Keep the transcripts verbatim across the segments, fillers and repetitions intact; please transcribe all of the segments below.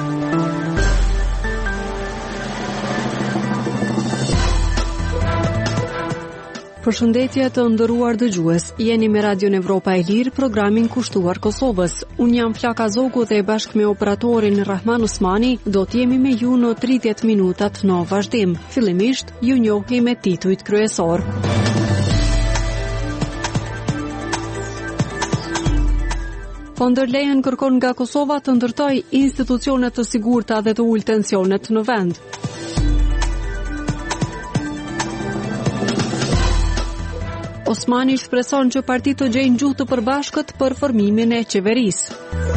Përshëndetje të nderuar dëgjues, jeni me Radion Evropa e Lirë, programin kushtuar Kosovës. Unë jam Flaka Zogu dhe bashkë me operatorin Rahman Usmani do t'jemi me ju në tridhjetë minutat në vazhdim. Fillimisht, ju njohni me titujt kryesor. Von der Leyen kërkon nga Kosova të ndërtojë institucione të sigurta dhe të ulë tensionet në vend. Osmani shpreson që partitë të gjejnë gjuhë të përbashkët për formimin e qeverisë.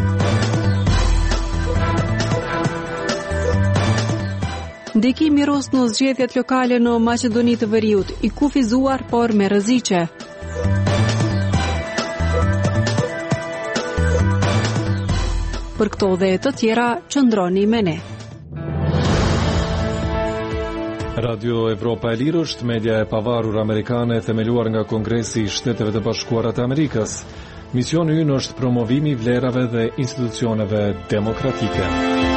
Ndikimi rus në zgjedhjet lokale në Maqedoni të Veriut, i kufizuar por me rreziqe. Për këto dhe të tjera, qëndroni me ne. Radio Evropa e Lirë është media e pavarur amerikane themeluar nga Kongresi i Shteteve të Bashkuara të Amerikës. Misioni ynë është promovimi i vlerave dhe institucioneve demokratike.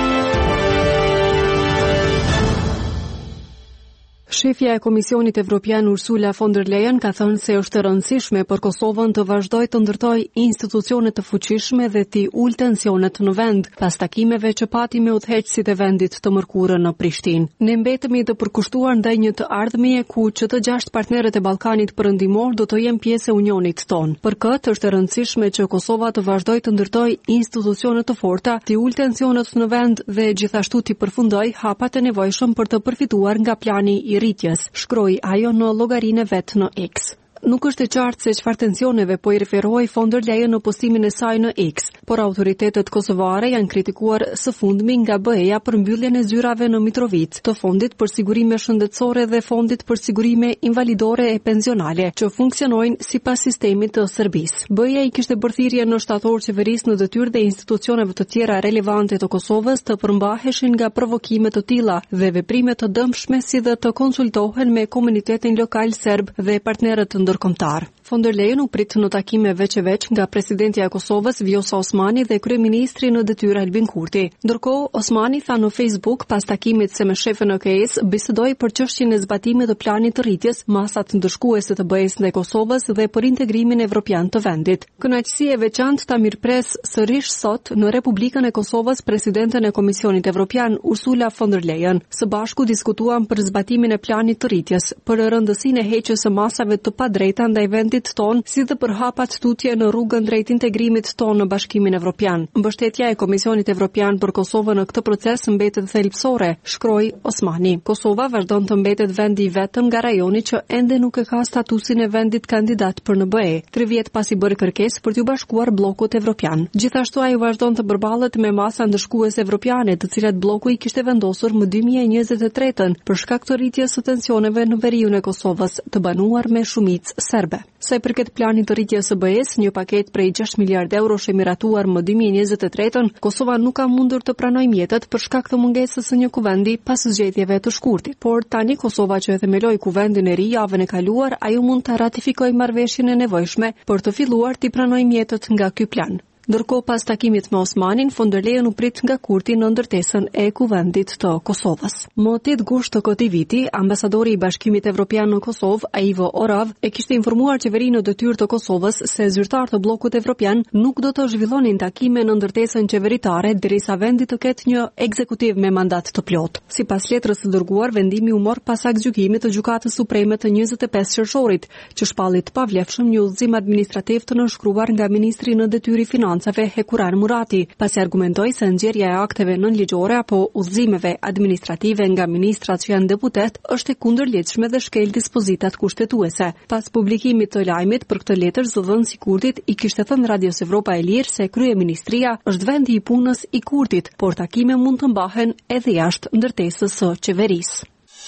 Shefja e Komisionit Evropian Ursula von der Leyen ka thënë se është e rëndësishme për Kosovën të vazhdojë të ndërtojë institucione të fuqishme dhe të ulë tensionet në vend, pas takimeve që pati me udhëheqësit e vendit të mërkurë në Prishtinë. Ne mbetemi të përkushtuar ndaj një të ardhmeje ku që të gjashtë partnerët e Ballkanit Perëndimor do të jenë pjesë e unionit ton. Për këtë është e rëndësishme që Kosova të vazhdojë të ndërtojë institucione të forta, të ulë tensionet në vend dhe gjithashtu të përfundojë hapat e nevojshëm për të përfituar nga plani i rritjes, shkroi ajo në llogarinë vet në X. Nuk është e qartë se çfarë tensioneve po i referohej von der Leyen në postimin e saj në X, por autoritetet kosovare janë kritikuar së fundmi nga B E-ja për mbylljen e zyrave në Mitrovic, të Fondit për Sigurime Shëndetësore dhe Fondit për Sigurime Invalidore e Pensionale, që funksionojnë sipas sistemit të Serbisë. B E-ja i kishte bërthirrje në shtator qeverisë në detyrë dhe institucioneve të tjera relevante të Kosovës të përmbaheshin nga provokime të tilla dhe veprime të dëmshme, si dhe të konsultohen me komunitetin lokal serb dhe partnerët të ndërkombëtar. Von der Leyen u prit në takime veç e veç nga presidentja e Kosovës Vjosa Osmani dhe kryeministri në detyrë Albin Kurti. Ndërkohë, Osmani tha në Facebook pas takimit se me shefën e K S bisedoi për çështjen e zbatimit të planit të rritjes, masat ndëshkuese të B E-s ndaj Kosovës dhe për integrimin evropian të vendit. Kënaqësi e veçantë ta mirpres sërish sot në Republikën e Kosovës presidenten e Komisionit Evropian Ursula von der Leyen. Së bashku diskutuan për zbatimin e planit të rritjes, për rëndësinë e heqjes së masave të padrejta ndaj vendit ton, si dhe për hapat tutje në rrugën drejt integrimit ton në Bashkimin Evropian. Mbështetja e Komisionit Evropian për Kosovën në këtë proces mbetet thelbësore, shkroi Osmani. Kosova vazhdon të mbetet vendi i vetëm nga rajoni që ende nuk e ka statusin e vendit kandidat për në B E, tre vjet pasi bëri kërkesë për t'u bashkuar bllokut evropian. Gjithashtu ai vazhdon të përballet me masa ndëshkuese evropiane, të cilat bloku i kishte vendosur më dy mijë e njëzet e tretën për shkak të rritjes së tensioneve në veriun e Kosovës, të banuar me shumicë serbe. Sa i përket planit të rritjes së B E-s, një paketë prej gjashtë miliardë eurosh e miratuar më dy mijë e njëzet e tretën, Kosova nuk ka mundur të pranojë mjetet për shkak të mungesës së një kuvendi pas zgjedhjeve të shkurtit. Por tani Kosova që e themeloi kuvendin e ri javën e kaluar, ajo mund ta ratifikojë marrëveshjen e nevojshme për të filluar të pranojë mjetet nga ky plan. Ndërkohë, pas takimit me Osmanin, von der Leyen u prit nga Kurti në ndërtesën e kuvendit të Kosovës. Më tetë gusht të këtij viti, ambasadori i Bashkimit Evropian në Kosovë, Ivo Orav, e kishte informuar qeverinë në detyrë të Kosovës se zyrtarët të bllokut evropian nuk do të zhvillonin takime në ndërtesën qeveritare derisa vendi të ketë një ekzekutiv me mandat të plotë. Sipas letrës së dërguar, vendimi u mor pas aktgjykimit të Gjykatës Supreme të njëzet e pesë qershorit, që shpalli të pavlefshëm një udhëzim administrativ të nënshkruar nga ministri në detyrë financave Hekuran Murati, pasi argumentoi se nxjerrja e akteve nënligjore apo udhëzimeve administrative nga ministrat që janë deputet është e kundërligjshme dhe shkel dispozitat kushtetuese. Pas publikimit të lajmit për këtë letër, zëdhënësi i Kurtit i kishte thënë Radios Evropa e Lirë se kryeministria është vendi i punës i Kurtit, por takime mund të mbahen edhe jashtë ndërtesës së qeverisë.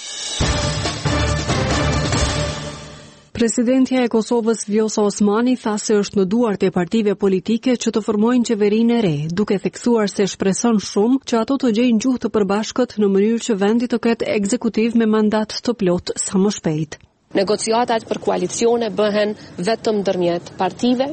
Presidentja e Kosovës Vjosa Osmani tha se është në duart e partive politike që të formojnë qeverinë e re, duke theksuar se shpreson shumë që ato të gjejnë gjuhë të përbashkët në mënyrë që vendi të ketë ekzekutiv me mandat të plotë sa më shpejt. Negociatat për koalicione bëhen vetëm ndërmjet partive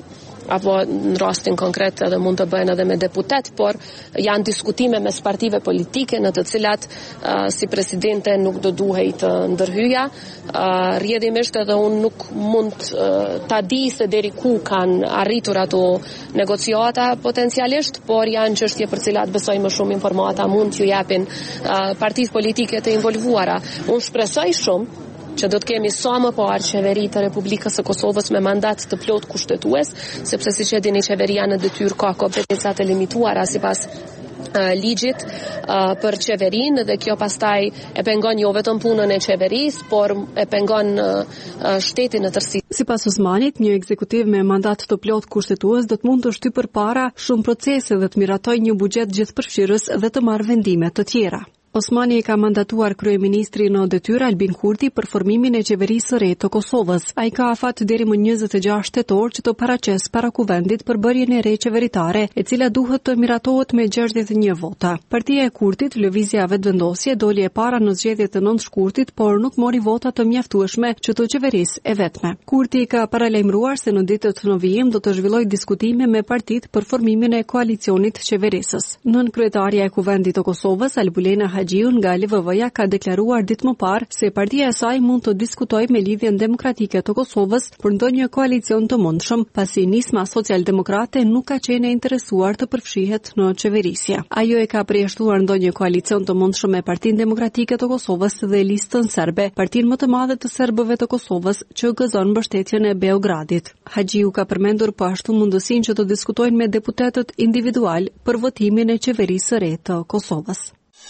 apo në rastin konkret edhe mund të bëhen edhe me deputet, por janë diskutime mes partive politike në të cilat uh, si presidente nuk do duhej të ndërhyja. Uh, rrjedhimisht edhe unë nuk mund uh, ta di se deri ku kanë arritur ato negociata potencialisht, por janë çështje për cilat besoj më shumë informata mund t'ju japin uh, partitë politike të involvuara. Unë shpresoj shumë që do të kemi sa më parë qeveri të Republikës së Kosovës me mandat të plot kushtetues, sepse siç e dini qeveria në detyrë ka kompetenca të limituara sipas Uh, ligjit uh, për qeverinë dhe kjo pastaj e pengon jo vetëm punën e qeverisë, por e pengon uh, uh, shtetin në tërësi. Sipas Osmanit, një ekzekutiv me mandat të plot kushtetues do të mund të shtyjë përpara shumë procese dhe të miratojë një buxhet gjithëpërfshirës dhe të marrë vendime të tjera. Osmani e ka mandatuar kryeministri në detyrë Albin Kurti për formimin e qeverisë së re të Kosovës. Ai ka afat deri më njëzet e gjashtë tetor që të paraqes para kuvendit për bërjen e re qeveritare, e cila duhet të miratohet me gjashtëdhjetë e një vota. Partia e Kurtit, Lëvizja Vetëvendosje, doli e para në zgjedhjet të nëntë shkurtit, por nuk mori vota të mjaftueshme që të qeverisë e vetme. Kurti ka paralajmëruar se në ditët në vijim do të zhvillojë diskutime me partitë për formimin e koalicionit qeverisës. Nën kryetaria e kuvendit të Kosovës, Albulena Haxhiu nga L V V-ja ka deklaruar ditë më parë se partia e saj mund të diskutojë me Lidhjen Demokratike të Kosovës për ndonjë koalicion të mundshëm, pasi nisma socialdemokrate nuk ka qenë e interesuar të përfshihet në qeverisje. Ajo e ka përjashtuar ndonjë koalicion të mundshëm me Partinë Demokratike të Kosovës dhe Listën Serbe, partinë më të madhe të serbëve të Kosovës që gëzon mbështetjen e Beogradit. Haxhiu ka përmendur po ashtu mundësinë që të diskutojnë me deputetët individual për votimin e qeverisë së re të Kosovës.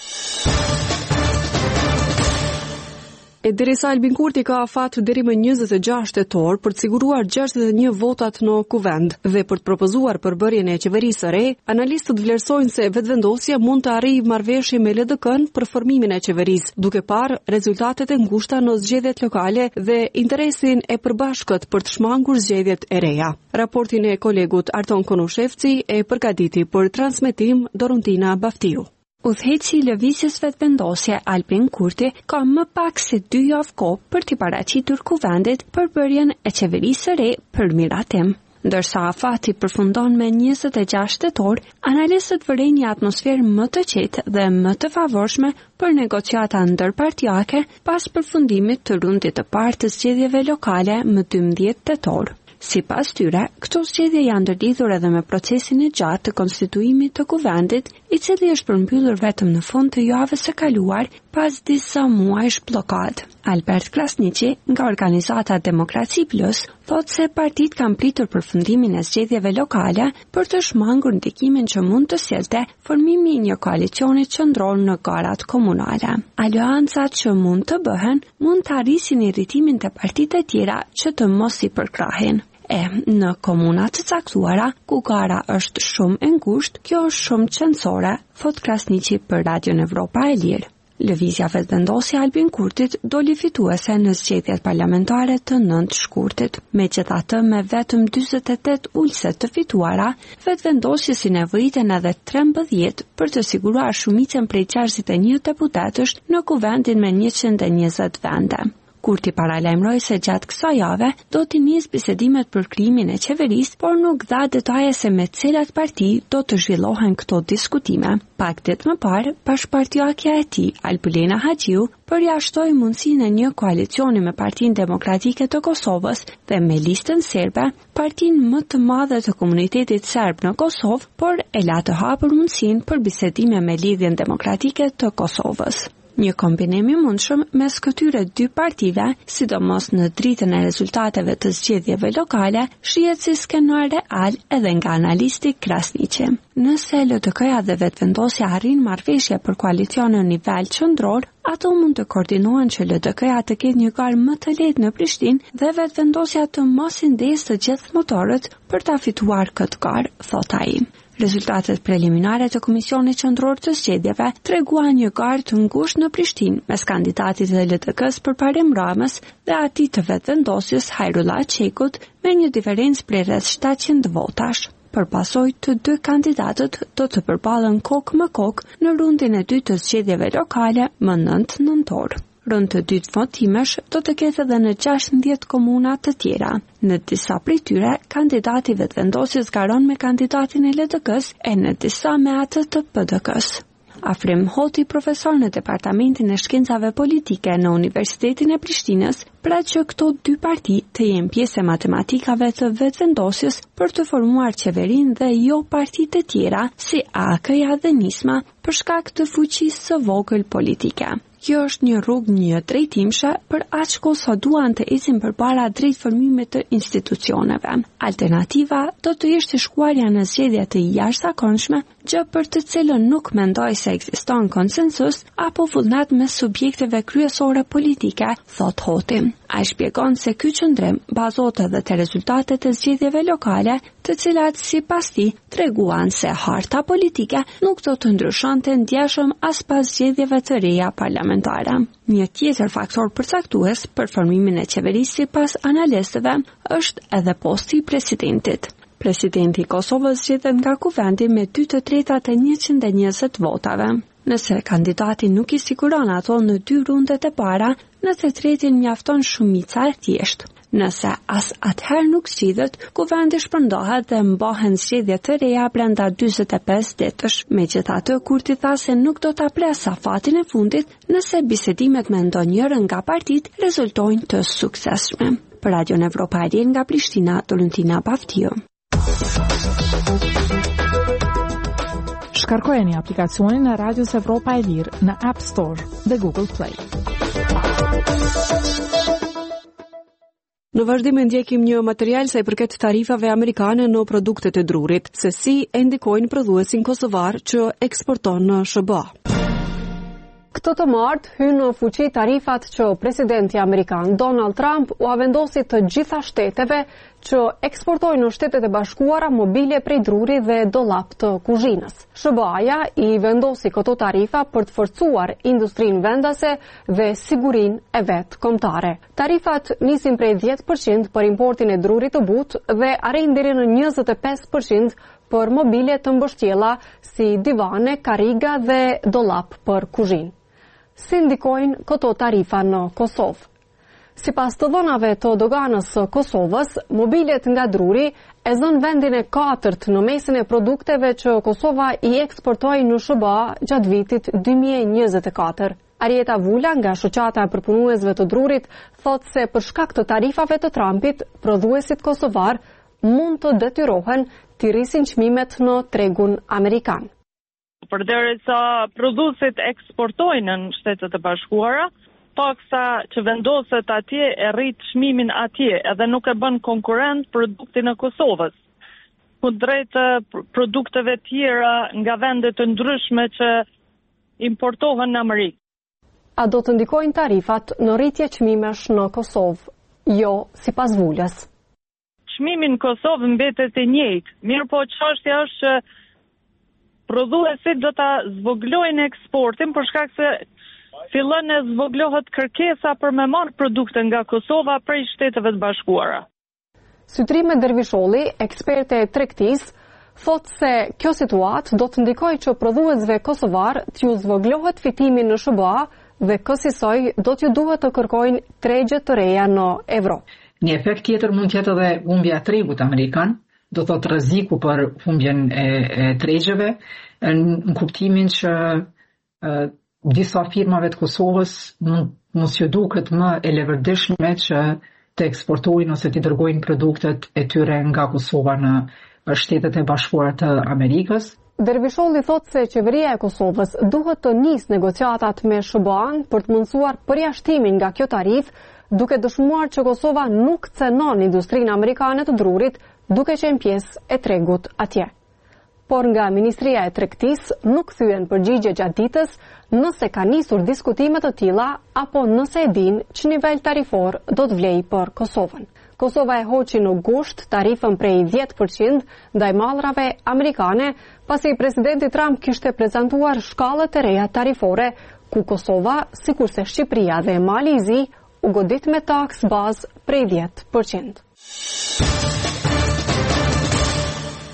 E derisa Albin Kurti ka afat deri më njëzet e gjashtë tetor për të siguruar gjashtëdhjetë e një votat në kuvend dhe për të propozuar përbërjen e qeverisë së re, analistët vlerësojnë se vetëvendosja mund të arrijë marrëveshje me L D K-n për formimin e qeverisë, duke parë rezultatet e ngushta në zgjedhjet lokale dhe interesin e përbashkët për të shmangur zgjedhjet e reja. Raportin e kolegut Arton Konushevci e përgatiti për transmetim Doruntina Baftiu. Udhëheqësi i lëvizjes vetëvendosje Albin Kurti ka më pak se dy javë kohë për t'i paraqitur kuvendit përbërjen e qeverisë së re për miratim. Ndërsa afati përfundon me njëzet e gjashtë tetor, analistët vërejnë një atmosferë më të qetë dhe më të favorshme për negociata ndërpartiake pas përfundimit të rundit të parë të zgjedhjeve lokale më dymbëdhjetë tetor. Sipas tyre, këto zgjedhje janë ndërlidhur edhe me procesin e gjatë të konstituimit të kuvendit, i cili është përmbyllur vetëm në fund të javës së kaluar pas disa muajsh bllokad. Albert Krasniqi, nga organizata Demokraci Plus, thotë se partitë kanë pritur përfundimin e zgjedhjeve lokale për të shmangur ndikimin që mund të sjellte formimi i një koalicioni qendror në garat komunale. Aleancat që mund të bëhen mund të arrisin irritimin të partitë e tjera që të mos i përkrahin. E, në komuna të caktuara, ku gara është shumë e ngushtë, kjo është shumë qendrore, thot Krasniqi për Radion Evropa e Lirë. Lëvizja vetëvendosje Albin Kurtit doli fituese në zgjedhjet parlamentare të nëntë shkurtit. Megjithatë, me vetëm dyzet e tetë ulëse të fituara, vetëvendosjes i nevojiten edhe trembëdhjetë për të siguruar shumicën prej gjashtëdhjetë e një deputetësh në kuvendin me njëqind e njëzet vende. Kurti paralajmëroi se gjatë kësaj jave do t'i nisë bisedimet për krijimin e qeverisë, por nuk dha detaje se me cilat parti do të zhvillohen këto diskutime. Pak ditë më parë, bashkëpartiakja e tij, Albulena Haxhiu, përjashtoi mundësinë e një koalicioni me Partinë Demokratike të Kosovës dhe me Listën Serbe, partinë më të madhe të komunitetit serb në Kosovë, por e la të hapur mundësinë për bisedime me Lidhjen Demokratike të Kosovës. Një kombinim i mundshëm mes këtyre dy partive, sidomos në dritën e rezultateve të zgjedhjeve lokale, shihet si skenar real edhe nga analisti Krasniqi. Nëse L D K-ja dhe vetëvendosja arrin marrëveshje për koalicione në nivel qendror, ato mund të koordinohen që L D K-ja të ketë një garë më të lehtë në Prishtinë dhe vetëvendosja të mos i ndesë të gjithë motorët për ta fituar këtë garë, thot ai. Rezultatet preliminare të Komisionit Qendror të Zgjedhjeve treguan një garë të ngushtë në Prishtinë mes kandidatit të L D K-s përparim Ramës dhe atij të vetëvendosjes Hajrullah Çekut me një diferencë prej rreth shtatëqind votash. Përpasoj të dy kandidatët do të përballen kokë me kokë në rundin e dytë të zgjedhjeve lokale më nëntë nëntor. Rënd të dytë votimesh do të ketë edhe në gjashtëdhjetë komuna të tjera. Në disa prej tyre, kandidati vetëvendosjes garon me kandidatin e L D K-s e në disa me atë të P D K-s. Afrim Hoti, profesor në Departamentin e Shkencave Politike në Universitetin e Prishtinës, pra që këto dy parti të jenë pjesë e matematikave të vetëvendosjes për të formuar qeverinë dhe jo partitë të tjera si A K-ja dhe Nisma për shkak të fuqisë së vogël politike. Kjo është një rrugë një drejtimshë për aq kohë sa duan të ecin përpara drejt formimit të institucioneve. Alternativa do të ishte shkuarja në zgjedhje të jashtëzakonshme, gjë për të cilën nuk mendoj se ekziston konsensus apo vullnet mes subjekteve kryesore politike, thot Hoti. Ai shpjegon se ky qëndrim bazohet edhe te rezultatet e zgjedhjeve lokale, të cilat sipas tij treguan se harta politike nuk do të ndryshonte ndjeshëm as pas zgjedhjeve të reja parlamentare. Një tjetër faktor përcaktues për formimin e qeverisë sipas analistëve është edhe posti i presidentit. Presidenti i Kosovës zgjedhet nga kuvendi me dy të tretat e njëqind e njëzet votave. Nëse kandidati nuk i siguron ato në dy rundet e para, në të tretin mjafton shumica e thjeshtë. Nëse as atëherë nuk zgjidhet, kuvendi shpërndahet dhe mbahen zgjedhje të reja brenda dyzet e pesë ditësh. Megjithatë, Kurti tha se nuk do ta pres afatin e fundit nëse bisedimet me ndonjërin nga partitë rezultojnë të suksesshme. Për Radion Evropa e Lirë nga Prishtina, Dolentina Baftiu. Shkarkojeni aplikacionin e Radios Evropa e Lirë në App Store dhe Google Play. Në vazhdim e ndjekim një material sa i përket tarifave amerikane në produktet e drurit, se si e ndikojnë prodhuesin kosovar që eksporton në S B A. Këtë të martë hynë në fuqi tarifat që presidenti amerikan Donald Trump u vendosi të gjitha shteteve që eksportojnë në Shtetet e Bashkuara mobile prej druri dhe dollap të kuzhinës. S B A-ja i vendosi këto tarifa për të forcuar industrinë vendase dhe sigurinë e vet kombëtare. Tarifat nisin prej dhjetë përqind për importin e drurit të butë dhe arrin deri në njëzet e pesë përqind për mobile të mbështjella si divane, kariga dhe dollap për kuzhinë. Si ndikojnë këto tarifa në Kosovë? Sipas të dhënave të doganës së Kosovës, mobilet nga druri e zën vendin e katërt në mesin e produkteve që Kosova i eksportoi në S B A gjatë vitit dy mijë e njëzet e katër. Arieta Vula nga shoqata e përpunuesve të drurit thot se për shkak të tarifave të Trumpit, prodhuesit kosovar mund të detyrohen të rrisin çmimet në tregun amerikan. Përderisa prodhuesit eksportojnë në Shtetet e Bashkuara, taksa që vendoset atje e rrit çmimin atje, edhe nuk e bën konkurrent produktin e Kosovës. Kundrejt produkteve tjera nga vende të ndryshme që importohen në Amerikë. A do të ndikojnë tarifat në rritje çmimesh në Kosovë? Jo, sipas Vulës. Çmimi në Kosovë mbetet i njëjtë, mirë po çështja është që prodhuesit do ta zvoglojnë eksportin për shkak se fillon e zvoglohet kërkesa për me marrë produkte nga Kosova prej Shteteve të Bashkuara. Sytrime Dervisholli, eksperte e tregtisë, thotë se kjo situatë do të ndikojë që prodhuesve kosovar t'ju zvoglohet fitimi në S B A dhe kësaj do t'ju duhet të kërkojnë tregje të reja në Evropë. Një efekt tjetër mund të jetë edhe humbja e tregut amerikan, do thotë rreziku për humbjen e, e tregjeve, në, në kuptimin që e, disa firmave të Kosovës mund mos ju duket më e levërdishme që të eksportojnë ose të dërgojnë produktet e tyre nga Kosova në Shtetet e Bashkuara të Amerikës. Dervisholli thotë se qeveria e Kosovës duhet të nisë negociatat me S B A-n për të mundësuar përjashtimin nga kjo tarifë, duke dëshmuar që Kosova nuk cenon industrinë amerikane të drurit, duke qenë pjesë e tregut atje. Por nga Ministria e Tregtisë nuk thyen përgjigje gjatë ditës nëse ka nisur diskutime të tilla apo nëse e din që nivel tarifor do të vlejë për Kosovën. Kosova e hoqi në gusht tarifën prej dhjetë përqind ndaj mallrave amerikane, pasi presidenti Trump kishte prezantuar shkallët e reja tarifore, ku Kosova, sikurse Shqipëria dhe Mali i Zi, u godit me taks bazë prej dhjetë përqind.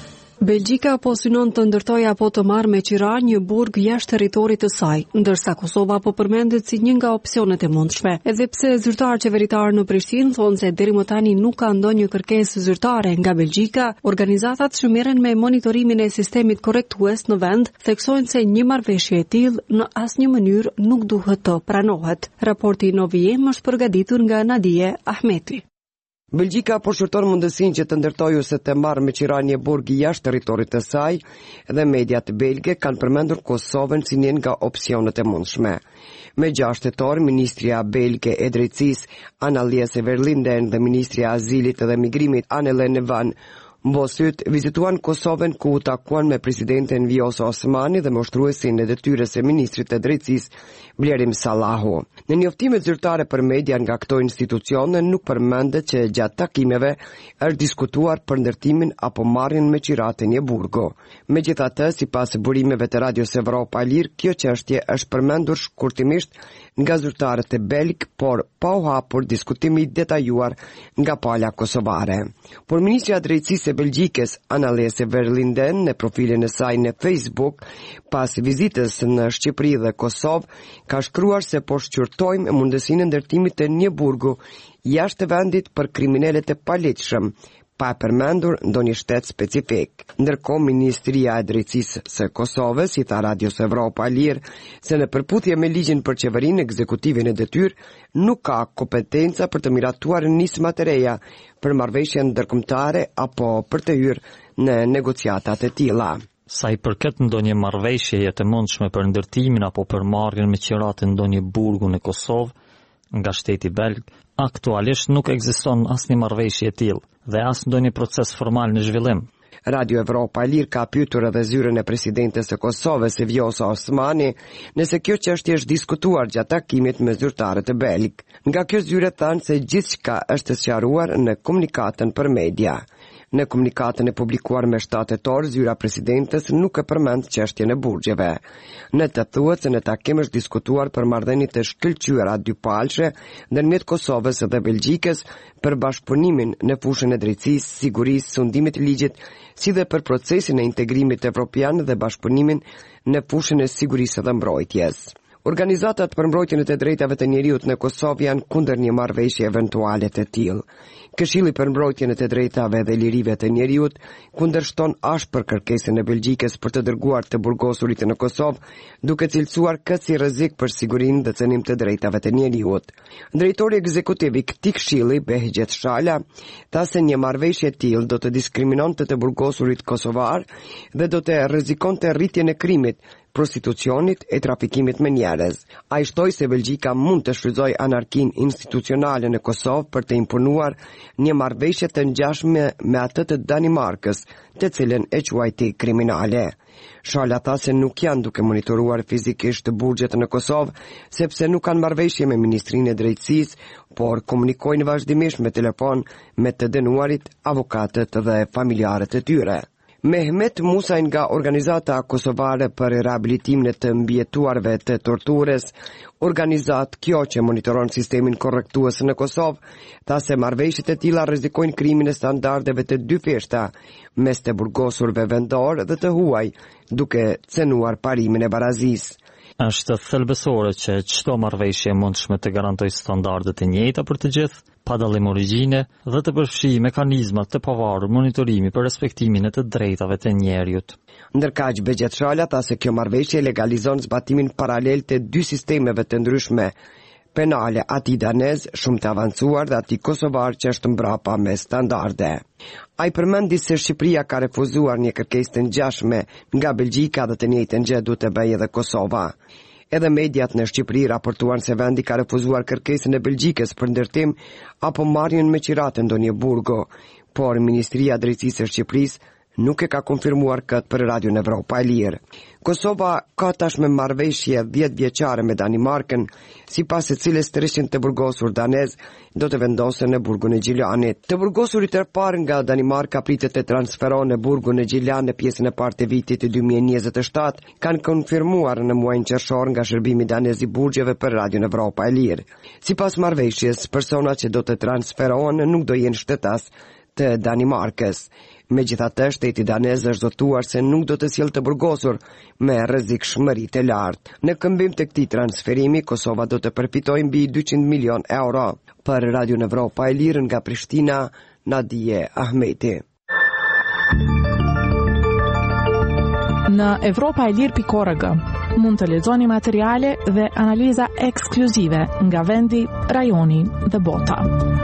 Belgjika po synon të ndërtojë apo të marrë me qira një burg jashtë territorit të saj, ndërsa Kosova po përmendet si një nga opsionet e mundshme. Edhe pse zyrtar qeveritar në Prishtinë thonë se deri më tani nuk ka ndonjë kërkesë zyrtare nga Belgjika, organizatat që merren me monitorimin e sistemit korrektues në vend theksojnë se një marrëveshje e tillë në asnjë mënyrë nuk duhet të pranohet. Raporti Noviem është përgatitur nga Nadije Ahmeti. Belgjika përshërton mundësinë që të ndërtojë ose të marrë me qira një burg jashtë territorit të saj dhe mediat belge kanë përmendur Kosovën si një nga opsionet e mundshme. Me gjashtë tetor, Ministria Belge e Drejtësisë Anna-Liese Verlinden dhe Ministria e Azilit dhe Migrimit Anne-Helene van Bossut vizituan Kosovën ku u takuan me presidenten Vjosa Osmani dhe mashtruesin e detyrës së ministrit të drejtësisë Blerim Sallahu. Në njoftimet zyrtare për media nga këto institucione nuk përmendet që gjatë takimeve është diskutuar për ndërtimin apo marrjen me qira të një burgo. Megjithatë, sipas burimeve të Radios Evropa e Lirë, kjo çështje është përmendur shkurtimisht nga zyrtarët e belg, por pa u hapur diskutimi detajuar nga pala kosovare. Por Ministria e Drejtësisë e Belgjikës Anna-Liese Verlinden në profilin e saj në Facebook pas vizitës në Shqipëri dhe Kosovë ka shkruar se po shqyrtojmë mundësinë e ndërtimit të një burgu jashtë vendit për kriminalet e paligjshëm, pa përmendur ndonjë shtet specifik. Ndërkohë, Ministria e Drejtësisë së Kosovës i tha Radios Evropa e Lirë se në përputhje me ligjin për qeverinë ekzekutive në detyrë nuk ka kompetenca për të miratuar nisma të reja për marrëveshje ndërkombëtare apo për të hyrë në negociatat e tilla. Sa i përket ndonjë marrëveshjeje të mundshme për ndërtimin apo për marrjen me qira të ndonjë burgu në Kosovë nga shteti belg, aktualisht nuk ekziston asnjë marrëveshje e tillë dhe as ndonjë proces formal në zhvillim. Radio Evropa e Lirë ka pyetur edhe zyrën e presidentes së Kosovës, Vjosa Osmani, nëse kjo çështje është diskutuar gjatë takimit me zyrtarët e belg. Nga kjo zyre thanë se gjithçka është sqaruar në komunikatën për media. Në komunikatën e publikuar me shtatë tetor, zyra presidentes nuk e përmend çështjen e burgjeve. Në të thuhet se në takim është diskutuar për marrëdhënie të shkëlqyera dypalëshe ndërmjet Kosovës dhe Belgjikës për bashkëpunimin në fushën e drejtësisë, sigurisë, sundimit të ligjit, si dhe për procesin e integrimit evropian dhe bashkëpunimin në fushën e sigurisë dhe mbrojtjes. Organizatat për mbrojtjen e të drejtave të njeriut në Kosovë janë kundër një marrëveshje eventuale të tillë. Këshilli për mbrojtjen e të drejtave dhe lirive të njeriut kundërshton ashpër kërkesën e Belgjikës për të dërguar të burgosurit në Kosovë, duke cilësuar këtë si rrezik për sigurinë dhe cënim të drejtave të njeriut. Drejtori ekzekutiv i këtij këshilli, Behgjet Shala, tha se një marrëveshje e tillë do të diskriminonte të burgosurit kosovar dhe do të rrezikonte rritjen e krimit, prostitucionit e trafikimit me njerëz. Ai shtoi se Belgjika mund të shfrytëzojë anarkinë institucionale në Kosovë për të imponuar një marrëveshje të ngjashme me atë të Danimarkës, të cilën e quajti kriminale. Shala tha se nuk janë duke monitoruar fizikisht burgjet në Kosovë, sepse nuk kanë marrëveshje me Ministrinë e Drejtësisë, por komunikojnë vazhdimisht me telefon me të dënuarit, avokatët dhe familjarët e tyre. Mehmet Musaj nga Organizata Kosovare për Rehabilitimin e të Mbijetuarve të Torturës, organizat kjo që monitoron sistemin korrektues në Kosovë, tha se marrëveshjet e tilla rrezikojnë krimin e standardeve të dyfishta mes të burgosurve vendor dhe të huaj, duke cenuar parimin e barazisë. Është thelbësore që çdo marrëveshje mundshme të garantojë standarde të njëjta për të gjithë, pa dallim origjine dhe të përfshijë mekanizma të pavarur monitorimi për respektimin e të drejtave të njeriut. Ndërkaq Behgjet Shala tha se kjo marrëveshje legalizon zbatimin paralel të dy sistemeve të ndryshme penale, ati danez shumë të avancuar dhe ati kosovar që është mbrapa me standarde. Ai përmendi se Shqipëria ka refuzuar një kërkesë të ngjashme nga Belgjika dhe të njëjtën gjë duhet të bëjë edhe Kosova. Edhe mediat në Shqipëri raportuan se vendi ka refuzuar kërkesën e Belgjikës për ndërtim apo marrjen me qira të ndonjë burgo, por Ministria e Drejtësisë së Shqipërisë nuk e ka konfirmuar këtë për Radio Evropa e Lirë. Kosova ka tashmë marrëveshje dhjetë vjeçare me Danimarkën, sipas së cilës tresqind të burgosur danez do të vendosen në burgun e Gjilanit. Të burgosurit e parë nga Danimarka pritet të transferohen në burgun e Gjilan në pjesën e parë të vitit të dy mijë e njëzet e shtatë, kanë konfirmuar në muajin qershor nga shërbimi danez i burgjeve për Radio Evropa e Lirë. Sipas marrëveshjes, personat që do të transferohen nuk do jenë shtetas të Danimarkës. Megjithatë, shteti danez është zotuar se nuk do të sjellë të burgosur me rrezikshmëritë e lartë. Në këmbim të këtij transferimi, Kosova do të përfitojë mbi dyqind milion euro. Për Radio Evropa e Lirë nga Prishtina, Nadije Ahmeti. Në evropa e lirë pikë org mund të lexoni materiale dhe analiza ekskluzive nga vendi, rajoni dhe bota.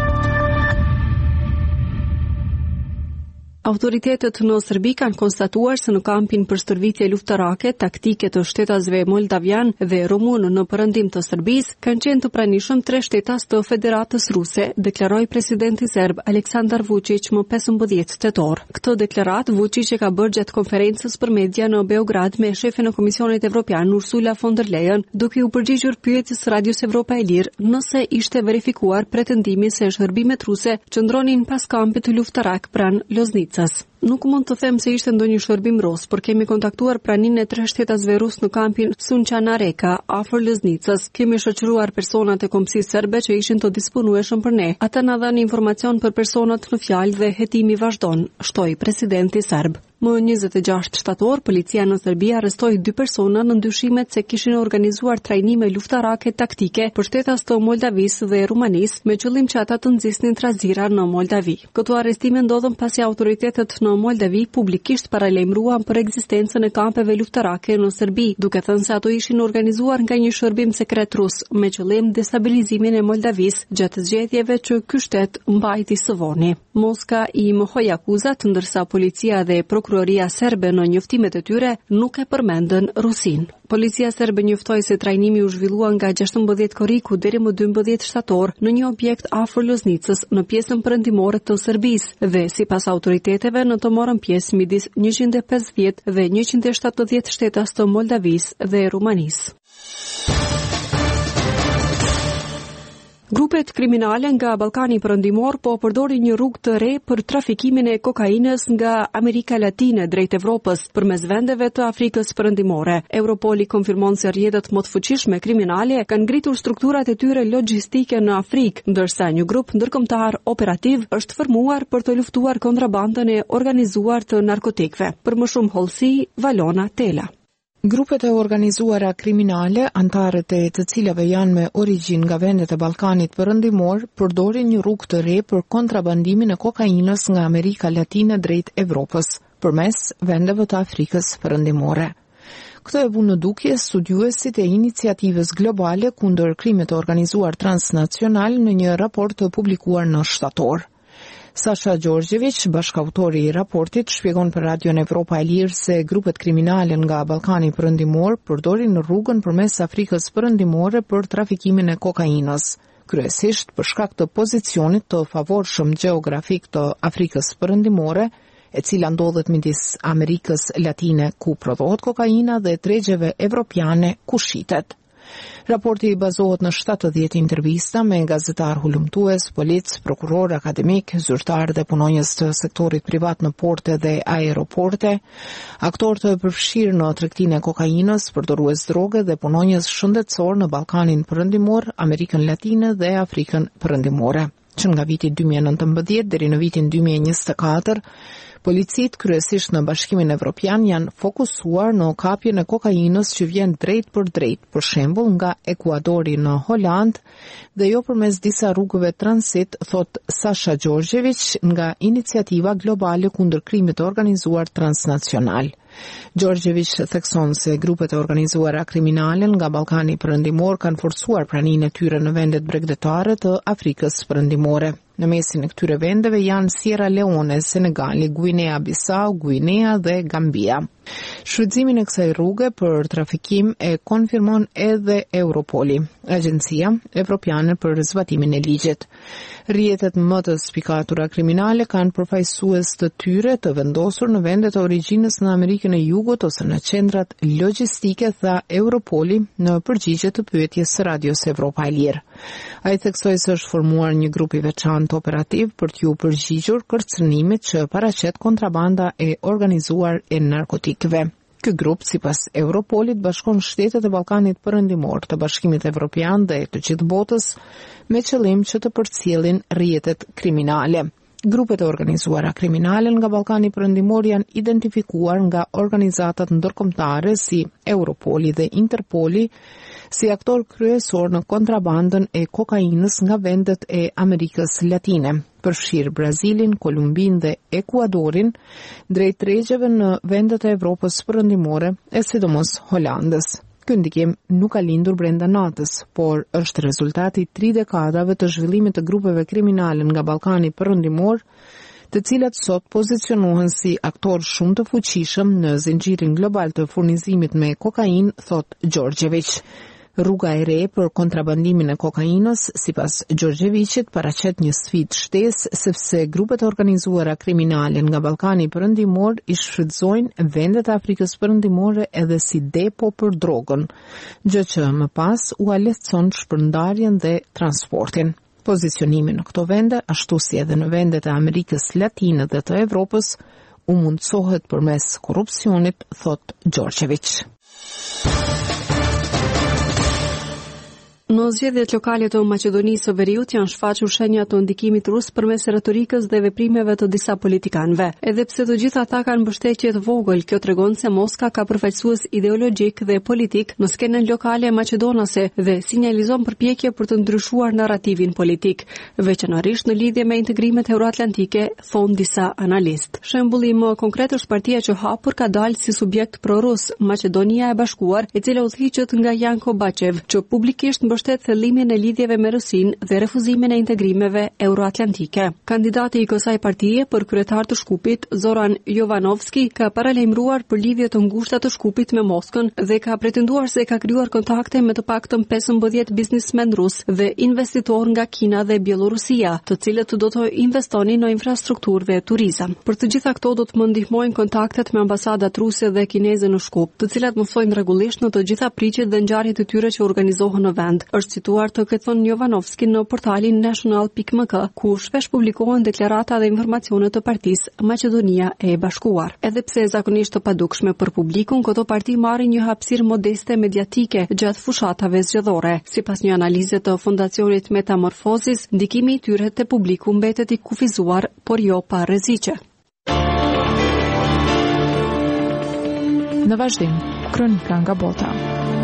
Autoritetet në Serbi kanë konstatuar se në kampin për stërvitje luftarake, taktike të shtetasve moldavian dhe rumun në perëndim të Serbisë kanë qenë të pranishëm tre shtetas të Federatës Ruse, deklaroi presidenti serb Aleksandar Vučić më pesëmbëdhjetë tetor. Këtë deklarat Vučić e ka bërë gjatë konferencës për media në Beograd me shefin e Komisionit Evropian Ursula von der Leyen, duke u përgjigjur pyetjes Radios Evropa e Lirë nëse ishte verifikuar pretendimi se shërbimet ruse qëndronin pas kampit luftarak pranë Loznicës. Nuk mund të them se ishte ndonjë shërbim rus, por kemi kontaktuar praninë e tre shtetasve rus në kampin Sunçana Reka, afër Loznicës. Kemi shoqëruar personat e kombësisë serbe që ishin të disponueshëm për ne. Ata na dhanë informacion për personat në fjalë dhe hetimi vazhdon, shtoi presidenti serb. Më njëzet e gjashtë shtator, policia në Serbi arrestoi dy persona në ndyshimet se kishin organizuar trajnime luftarake taktike për shtetas të Moldavisë dhe Rumanisë me qëllim që ata të nxisnin trazira në Moldavi. Këto arrestime ndodhen pasi autoritetet në Moldavi publikisht paralajmëruan për ekzistencën e kampeve luftarake në Serbi, duke thënë se ato ishin organizuar nga një shërbim sekret rus me qëllim destabilizimin e Moldavisë gjatë zgjedhjeve që ky shtet mbajti së voni. Moska i mohoi akuzat, ndërsa policia dhe prokuroria serbe në njoftimet e tyre nuk e përmendën Rusin. Policia serbe njoftoi se trajnimi u zhvillua nga gjashtëmbëdhjetë korriku deri më dymbëdhjetë shtator në një objekt afër Loznicës në pjesën perëndimore të Serbisë dhe sipas autoriteteve në të morën pjesë midis njëqind e pesëdhjetë dhe njëqind e shtatëdhjetë shtetas të Moldavisë dhe Rumanisë. Grupet kriminale nga Ballkani Perëndimor po përdorin një rrugë të re për trafikimin e kokainës nga Amerika Latine drejt Evropës përmes vendeve të Afrikës Perëndimore. Europoli konfirmon se rrjetet më të fuqishme kriminale kanë ngritur strukturat e tyre logjistike në Afrikë, ndërsa një grup ndërkombëtar operativ është formuar për të luftuar kontrabandën e organizuar të narkotikëve. Për më shumë hollësi, Valona Tela. Grupet e organizuara kriminale, antarët e të cilave janë me origjinë nga vendet e Ballkanit Perëndimor, përdorin një rrugë të re për kontrabandimin e kokainës nga Amerika Latine drejt Evropës, përmes vendeve të Afrikës Perëndimore. Këtë e vu në dukje studiuesit e iniciativës globale kundër krimit të organizuar transnacional në një raport të publikuar në shtator. Sasha Gjorgjević, bashkautori i raportit, shpjegon për Radion Evropa e Lirë se grupet kriminale nga Ballkani Perëndimor përdorin rrugën përmes Afrikës Perëndimore për trafikimin e kokainës, kryesisht për shkak të pozicionit të favorshëm gjeografik të Afrikës Perëndimore, e cila ndodhet midis Amerikës Latine ku prodhohet kokaina dhe tregjeve evropiane ku shitet. Raporti bazohet në shtatëdhjetë intervista me gazetar hulumtues, polic, prokuror, akademik, zyrtar dhe punonjës të sektorit privat në porte dhe aeroporte, aktor të përfshirë në tregtinë e kokainës, përdorues droge dhe punonjës shëndetësor në Ballkanin Perëndimor, Amerikën Latine dhe Afrikën Perëndimore. Që nga viti dy mijë e nëntëmbëdhjetë deri në vitin dy mijë e njëzet e katër, policit kryesisht në Bashkimin Evropian janë fokusuar në kapjen e kokainës që vjen drejt për drejt, për shembull nga Ekuadori në Holand dhe jo përmes disa rrugëve transit, thot Sasha Gjorgjević nga Iniciativa Globale kundër krimit të organizuar transnacional. Gjorgjević thekson se grupet e organizuara kriminale nga Ballkani Perëndimor kanë forcuar praninë e tyre në vendet bregdetare të Afrikës Perëndimore. Në mesin e këtyre vendeve janë Sierra Leone, Senegali, Guinea-Bissau, Guinea dhe Gambia. Shfrytëzimin e kësaj rruge për trafikim e konfirmon edhe Europoli, Agjencia Evropiane për zbatimin e ligjit. Rrjetet më të spikatura kriminale kanë përfaqësues të tyre të vendosur në vendet e origjinës në Amerikën e Jugut ose në qendrat logjistike, tha Europoli në përgjigje të pyetjes së Radios Evropa e Lirë. Ai theksoi se është formuar një grup i veçantë operativ për t'ju përgjigjur kërcënimit që paraqet kontrabanda e organizuar e narkotikëve. Ky grup, sipas Europolit, bashkon shtetet e Ballkanit Perëndimor, të Bashkimit Evropian dhe të gjithë botës me qëllim që të përcjellin rrjetet kriminale. Grupet e organizuara kriminale nga Ballkani Perëndimor janë identifikuar nga organizatat ndërkombëtare si Europoli dhe Interpoli si aktor kryesor në kontrabandën e kokainës nga vendet e Amerikës Latine. Përfshirë Brazilin, Kolumbin dhe Ekuadorin, drejt tregjeve në vendet e Evropës Perëndimore e sidomos Holandës. Ky ndikim nuk ka lindur brenda natës, por është rezultati tri dekadrave të zhvillimit të grupeve kriminale nga Ballkani Perëndimor, të cilat sot pozicionohen si aktor shumë të fuqishëm në zinxhirin global të furnizimit me kokainë, thot Gjorgjević. Rruga e re për kontrabandimin e kokainës, sipas Gjorgjevićit, paraqet një sfidë shtesë sepse grupet e organizuara kriminale nga Ballkani Perëndimor i shfrytëzojnë vendet e Afrikës Perëndimore edhe si depo për drogën, gjë që më pas u lehtëson shpërndarjen dhe transportin. Pozicionimi në këto vende, ashtu si edhe në vendet e Amerikës Latine dhe të Evropës, u mundsohet përmes korrupsionit, thot Gjorgjević. Në zgjedhjet lokale të Maqedonisë së Veriut janë shfaqur shenja të ndikimit rus përmes retorikës dhe veprimeve të disa politikanëve. Edhe pse të gjitha ata kanë mbështetje të vogël, kjo tregon se Moska ka përfaqësues ideologjik dhe politik në skenën lokale maqedonase dhe sinjalizon përpjekje për të ndryshuar narrativin politik, veçanërisht në lidhje me integrimet euroatlantike, thon disa analist. Shembulli më konkret është partia që hapur ka dalë si subjekt prorus, Maqedonia e Bashkuar, e cila udhëhiqet nga Janko Baçev, që publikisht mbështet thellimin e lidhjeve me Rusinë dhe refuzimin e integrimeve euroatlantike. Kandidati i kësaj partie për kryetar të Shkupit, Zoran Jovanovski, ka paralajmëruar për lidhje të ngushta të Shkupit me Moskën dhe ka pretenduar se ka krijuar kontakte me të paktën pesëmbëdhjetë biznesmen rus dhe investitor nga Kina dhe Bielorusia, të cilët do të investonin në infrastrukturë dhe turizëm. Për të gjitha këto do të më ndihmojnë kontaktet me ambasadat ruse dhe kineze në Shkup, të cilat mësojnë rregullisht në të gjitha priqet dhe ngjarjet e tyre që organizohen në vend. Është cituar të këthon Jovanovski në portalin national dot m k, ku shpesh publikohen deklarata dhe informacione të partisë Maqedonia e Bashkuar. Edhe pse zakonisht të padukshme për publikun, këto parti marrin një hapësirë modeste mediatike gjatë fushatave zgjedhore. Sipas një analize të fondacionit Metamorphosis, ndikimi i tyre te publiku mbetet i kufizuar, por jo pa rreziqe. Në vazhdim, kronika nga bota.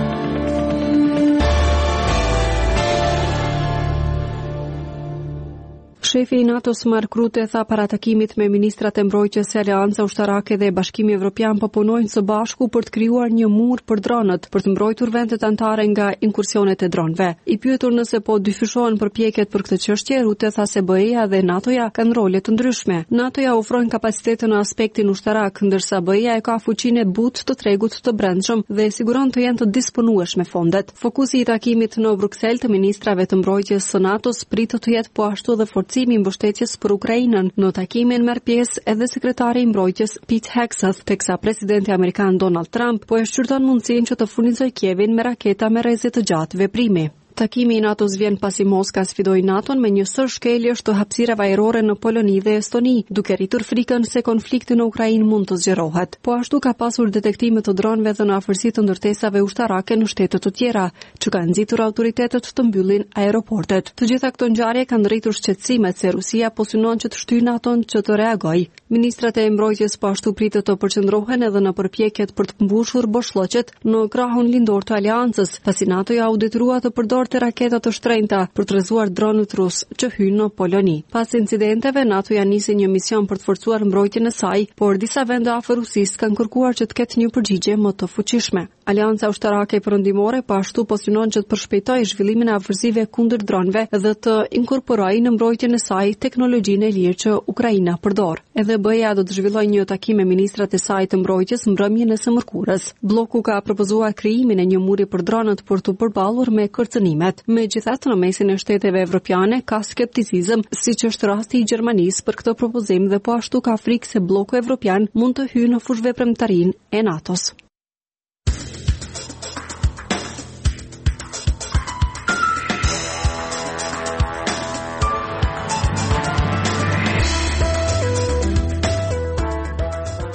Shefi i NATO-s Mark Rutte tha para takimit me ministrat e mbrojtjes së Aleanca Ushtarake dhe Bashkimi Evropian po punojnë së bashku për të krijuar një mur për dronët, për të mbrojtur vendet anëtare nga inkursionet e dronëve. I pyetur nëse po dyfishohen përpjekjet për këtë çështje, Rutte tha se B E-ja dhe NATO-ja kanë role të ndryshme. NATO-ja ofron kapacitete në aspektin ushtarak, ndërsa B E-ja e ka fuqinë e butë të tregut të brendshëm dhe siguron të jenë të disponueshme fondet. Fokusi i takimit në Bruksel të ministrave të mbrojtjes së NATO-s pritet të jetë po ashtu dhe forcimi i mbështetjes për Ukrainën. Në takimin merr pjesë edhe sekretari i mbrojtjes Pete Hegseth, teksa presidenti amerikan Donald Trump po e shqyrton mundësinë që të furnizojë Kievin me raketa me rreze të gjatë veprimi. Takimi i NATO-s vjen pasi Moska sfidoi NATO-n me një sër shkeljesh të hapësirave ajrore në Poloni dhe Estoni, duke rritur frikën se konflikti në Ukrainë mund të zgjerohet. Po ashtu ka pasur detektime të dronëve dhe në afërsi të ndërtesave ushtarake në shtete të tjera, që kanë nxitur autoritetet të mbyllin aeroportet. Të gjitha këto ngjarje kanë rritur shqetësimet se Rusia po synon që të shtyjë NATO-n që të reagojë. Ministrat e mbrojtjes po ashtu pritet të përqendrohen edhe në përpjekjet për të mbushur boshllëqet në krahun lindor të aleancës, pasi NATO-ja u detyrua të përdorë të raketat të shtrenjta për të rrezuar dronët rus që hynë në Poloni. Pas incidenteve, NATO-ja nisi një mision për të forcuar mbrojtjen e saj, por disa vende afër Rusisë kanë kërkuar që të ketë një përgjigje më të fuqishme. Alianca Ushtarake Perëndimore po ashtu po synon që të përshpejtojë zhvillimin e afërsive kundër dronëve dhe të inkorporojë në mbrojtjen e saj teknologjinë e lirë që Ukraina përdor. Edhe B E-ja do të zhvillojë një takim me ministrat e saj të mbrojtjes mbrëmjen e së mërkurës. Bloku ka propozuar krijimin e një muri për dronët për të përballur me kërcënimet. Megjithatë, në mesin e shteteve evropiane ka skepticizëm, siç është rasti i Gjermanisë për këtë propozim dhe po ashtu ka frikë se bloku evropian mund të hyjë në fushveprimtarinë e NATO-s.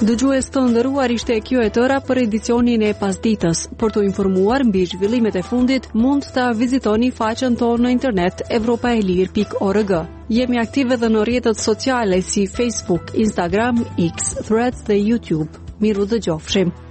Dëgjues të nderuar, ishte kjo e tëra për edicionin e pasdites. Për të informuar mbi zhvillimet e fundit, mund ta vizitoni faqen tonë në internet evropaelir pikë org. Jemi aktive edhe në rrjetet sociale si Facebook, Instagram, X, Threads dhe YouTube. Miru dëgjofshim.